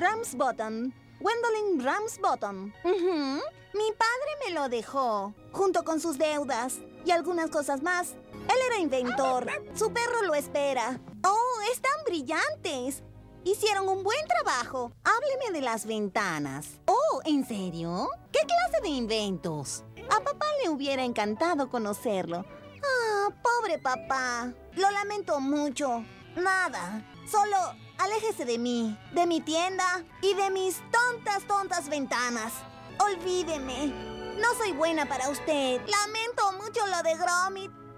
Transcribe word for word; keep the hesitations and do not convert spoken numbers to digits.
Ramsbottom. Gwendolyn Ramsbottom. Ujú. Mi padre me lo dejó, junto con sus deudas y algunas cosas más. Él era inventor. Su perro lo espera. ¡Oh, están brillantes! Hicieron un buen trabajo. Hábleme de las ventanas. Oh, ¿en serio? ¿Qué clase de inventos? A papá le hubiera encantado conocerlo. Ah, pobre papá. Lo lamento mucho. Nada. Solo aléjese de mí, de mi tienda y de mis tontas, tontas ventanas. Olvídeme. No soy buena para usted. Lamento mucho lo de Gromit.